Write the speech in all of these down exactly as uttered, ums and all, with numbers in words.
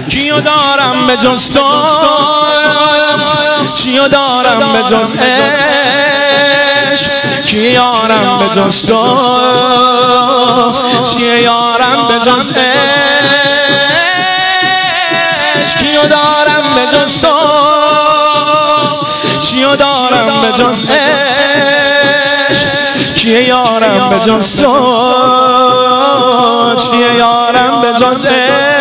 کیو دارم به جز تو، چیو دارم به جز عشق، کی یارم به جز تو، چیه یارم به جز عشق، کیو دارم به جز تو، چیو دارم به جز عشق، کیه یارم به جز تو، چیه یارم به جز عشق.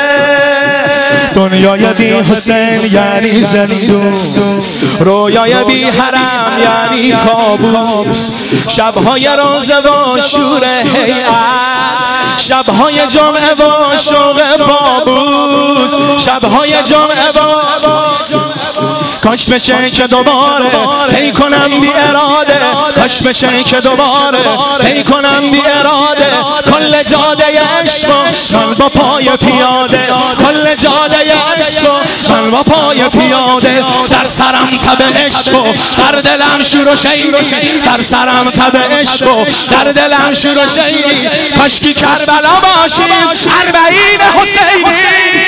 دنیای بی حسین یعنی زندون، رویای بی حرم یعنی کابوس، شبهای روزه و شور هیئت، شبهای جمعه و شوق بابوس، شبهای جمعه و کاش بشه که دوباره طی کنم بی اراده، کاش بشه که دوباره طی کنم بی اراده، کل جاده عشق من با پای پیاده، کل جاده عشق من با پای پیاده، در سرم تب عشق در دلم شور و شیری، در سرم تب عشق در دلم شور و شیری، کاشکی کربلا باشی اربعین حسینی،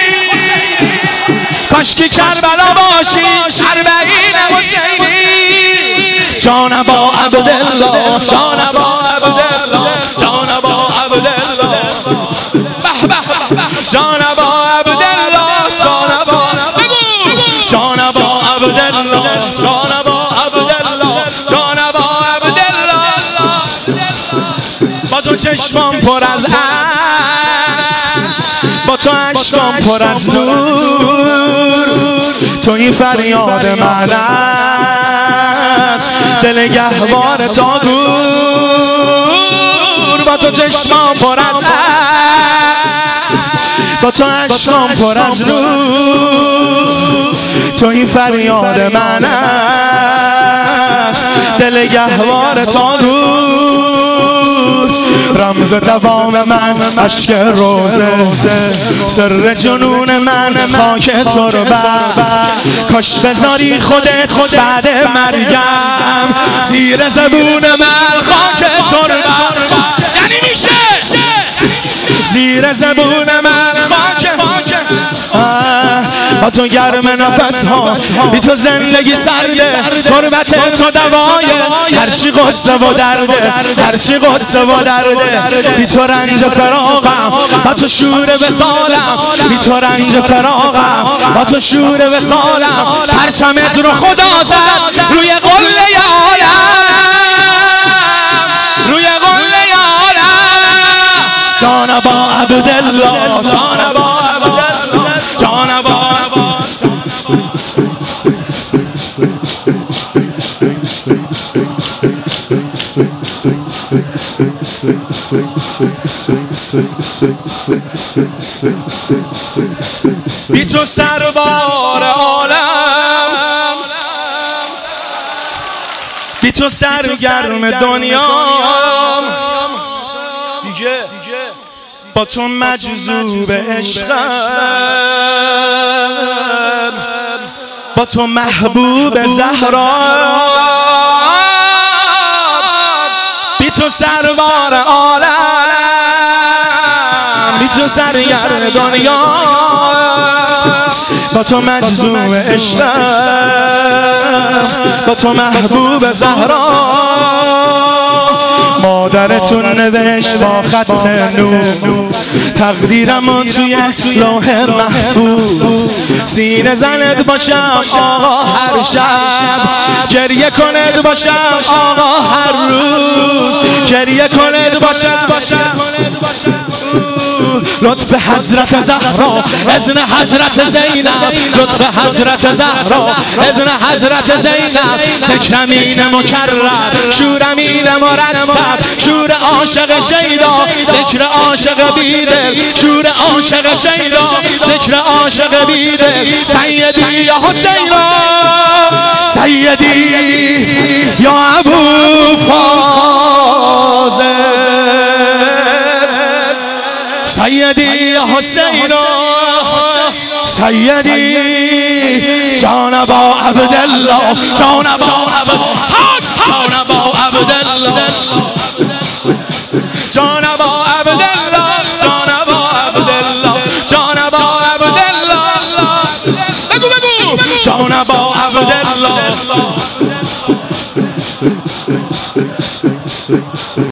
کاشکی کربلا باشی اربعین حسینی، جانبا عبدالله، جانبا عبدالله، جانبا عبدالله، به به جانبا عبدالله، جانبا بگو جانبا عبدالله، جانبا عبدالله، جانبا عبدالله. با تو چشمام پر از اشک، با تو اشکام پر از نور، توی فریاد من است دل گهوار تا گور، با تو چشمام پر از اشک، با تو اشکام پر از نور، توی فریاد من است دل گهوار تا گور، رمز دوام من اشک روزه، سر جنون من خاک تربت، کاش بذاری خودت بعد مرگم زیر زبون من خاک تربت، یعنی میشه زیر زبون من خاک. با تو گرم نفس ها، بی تو زندگی سرده، تربت تو دوای هرچی قصه و درده، هرچی قصه و درده، بی تو رنج فراغم، با تو شور وصالم، بی تو رنج فراغم، با تو شور وصالم، پرچمت رو خدا زد روی قله عالم، روی قله عالم، جانبا عبدالله، جانبا عبدالله، جانبا بی تو سربار عالم، بی تو سرگرم دنیا، دیگه با تو مجذوب عشقم، با تو محبوب زهرا، بی تو سربار عالم، بی تو سرگرم دنیا، با تو مجذوب عشقم، با تو محبوب زهرا، مادرتون نوشت با خط نور تقدیرمو توی لوح محفوظ، سینه زنت باشم آقا هر شب، گریه کنت باشم آقا هر روز، گریه کنت باشم لطف حضرت زهرا، اذن حضرت زینب، لطف حضرت زهرا، اذن حضرت زینب، تکرمین مکرر، شورمین مرتب، شور عاشق شیدا، ذکر عاشق بیدل، شور عاشق شیدا، ذکر عاشق بیدل، سیدی یا حسینا، سیدی یا ابو فاضل، سیدی یا حسینا، سیدی جانبا عبدالله، جانبا عبدالله، جانبا عبدالله، جانبا عبدالله، جانبا عبدالله، جانبا عبدالله. بگو بگو جان با عبدالله